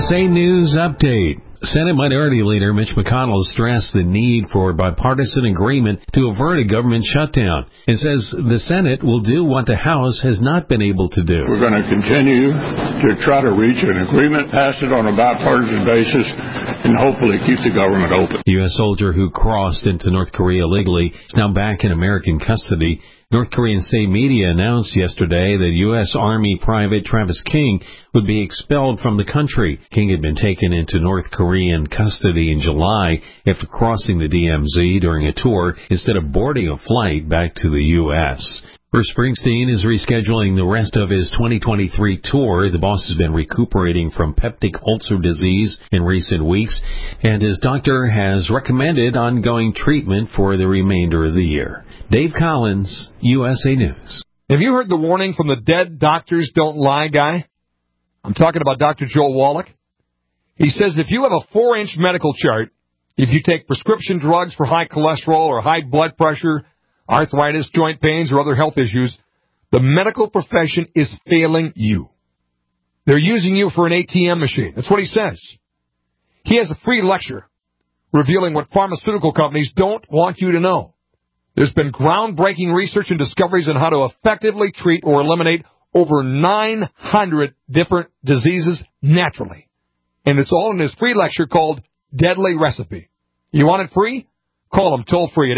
USA News Update. Senate Minority Leader Mitch McConnell stressed the need for bipartisan agreement to avert a government shutdown and says the Senate will do what the House has not been able to do. We're going to continue to try to reach an agreement, pass it on a bipartisan basis, and hopefully keep the government open. The U.S. soldier who crossed into North Korea illegally is now back in American custody. North Korean state media announced yesterday that U.S. Army Private Travis King would be expelled from the country. King had been taken into North Korean custody in July after crossing the DMZ during a tour instead of boarding a flight back to the U.S. Bruce Springsteen is rescheduling the rest of his 2023 tour. The boss has been recuperating from peptic ulcer disease in recent weeks, and his doctor has recommended ongoing treatment for the remainder of the year. Dave Collins, USA News. Have you heard the warning from the dead doctors don't lie guy? I'm talking about Dr. Joel Wallach. He says if you have a 4-inch medical chart, if you take prescription drugs for high cholesterol or high blood pressure, arthritis, joint pains, or other health issues, the medical profession is failing you. They're using you for an ATM machine. That's what he says. He has a free lecture revealing what pharmaceutical companies don't want you to know. There's been groundbreaking research and discoveries on how to effectively treat or eliminate over 900 different diseases naturally. And it's all in his free lecture called Deadly Recipe. You want it free? Call him toll-free at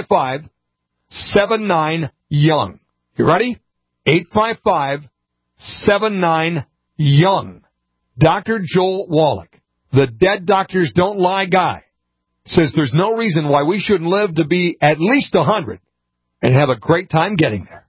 855-79-YOUNG. You ready? 855-79-YOUNG. Dr. Joel Wallach, the dead doctors don't lie guy, says there's no reason why we shouldn't live to be at least 100 and have a great time getting there.